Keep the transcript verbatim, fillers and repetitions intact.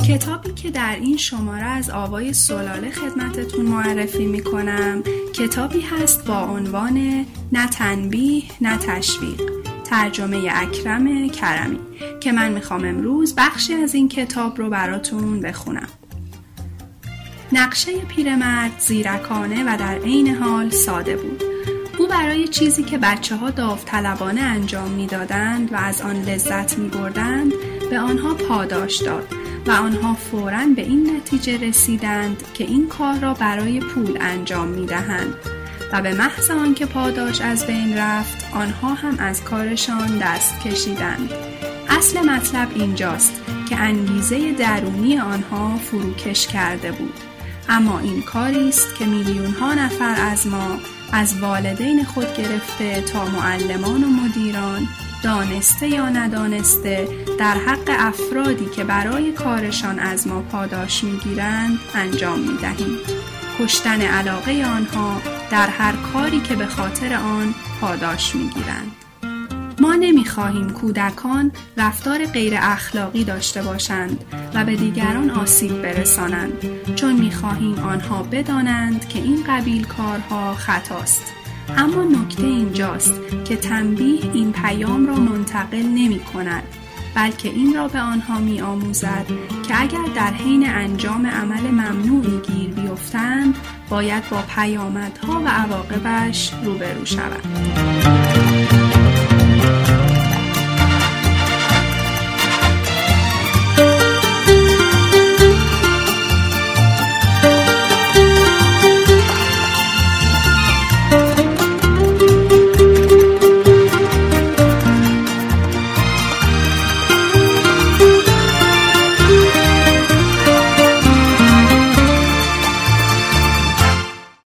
کتابی که در این شماره از آوای سلاله خدمتتون معرفی میکنم کتابی هست با عنوان نه تنبیه نه تشویق، ترجمه اکرم کرمی، که من میخوام امروز بخشی از این کتاب رو براتون بخونم. نقشه پیرمرد زیرکانه و در عین حال ساده بود. او برای چیزی که بچه ها داوطلبانه انجام میدادند و از آن لذت میبردند به آنها پاداش داد و آنها فوراً به این نتیجه رسیدند که این کار را برای پول انجام میدهند و به محض آنکه پاداش از بین رفت آنها هم از کارشان دست کشیدند. اصل مطلب اینجاست که انگیزه درونی آنها فروکش کرده بود، اما این کاری است که میلیون ها نفر از ما، از والدین خود گرفته تا معلمان و مدیران، دانسته یا ندانسته در حق افرادی که برای کارشان از ما پاداش میگیرند انجام میدهیم. کشتن علاقه آنها در هر کاری که به خاطر آن پاداش میگیرند. ما نمیخواهیم کودکان رفتار غیر اخلاقی داشته باشند و به دیگران آسیب برسانند، چون میخواهیم آنها بدانند که این قبیل کارها خطاست. اما نکته اینجاست که تنبیه این پیام را منتقل نمی کند، بلکه این را به آنها می آموزد که اگر در حین انجام عمل ممنوعی گیر بیفتند باید با پیامدها و عواقبش روبرو شوند.